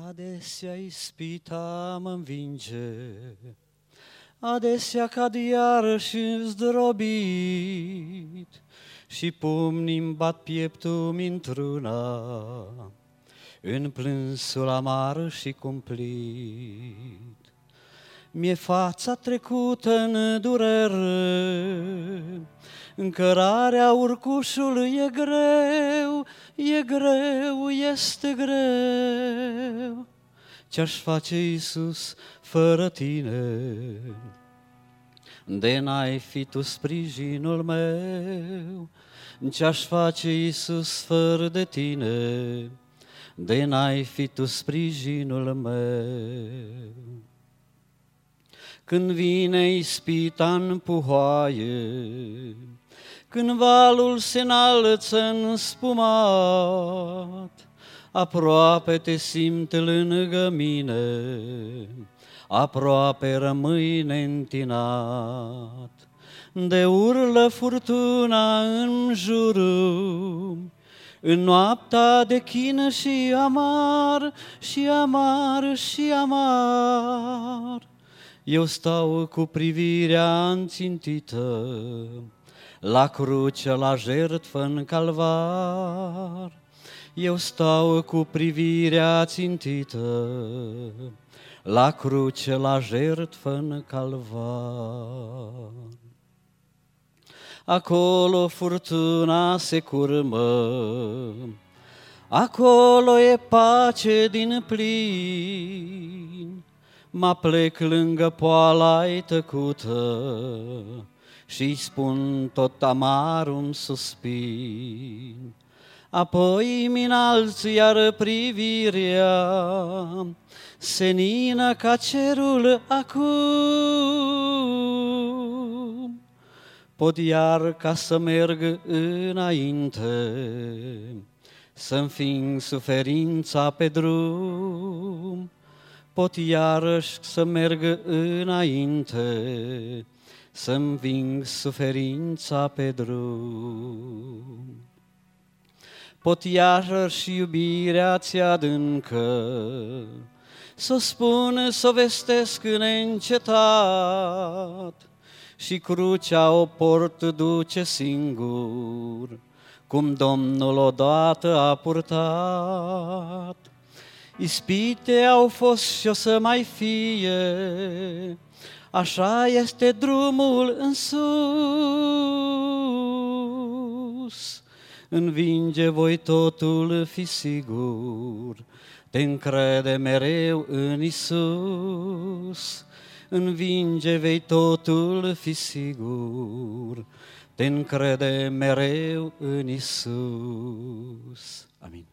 Adesea ispita mă învinge, adesea cad iarăși zdrobit, și pumnii-mi bat pieptul într-una, în plânsul amar și cumplit. Mi-e fața trecută în durere, încărarea urcușului e greu, este greu. Ce-aș face, Iisus, fără tine? De n-ai fi tu sprijinul meu. Ce-aș face, Iisus, fără de tine? De n-ai fi tu sprijinul meu. Când vine ispita în puhoaie, când valul se înalță înspumat, aproape te simt lângă mine, aproape rămâi neîntinat. De urlă furtuna în jurul, în noaptea de chină și amar, și amar, și amar. Eu stau cu privirea înțintită la cruce, la jertfă în calvar. Eu stau cu privirea țintită la cruce, la jertfă în calvar. Acolo furtuna se curmă, acolo e pace din plin. Mă plec lângă poala-i tăcută și-i spun tot amarul suspin. Apoi mi-nalț iar privirea, senină ca cerul acum. Pot iar ca să merg înainte, să înfing suferința pe drum. Pot iarăși să merg înainte, să-mi ving suferința pe drum. Pot iarăși iubirea ți adâncă, să spun, să vestesc neîncetat, și crucea o port duce singur, cum Domnul odată a purtat. Ispite au fost și o să mai fie, așa este drumul în sus. Învinge voi totul, fi sigur, te încrede mereu în Iisus. Învinge vei totul, fi sigur, te încrede mereu în Iisus. Amin.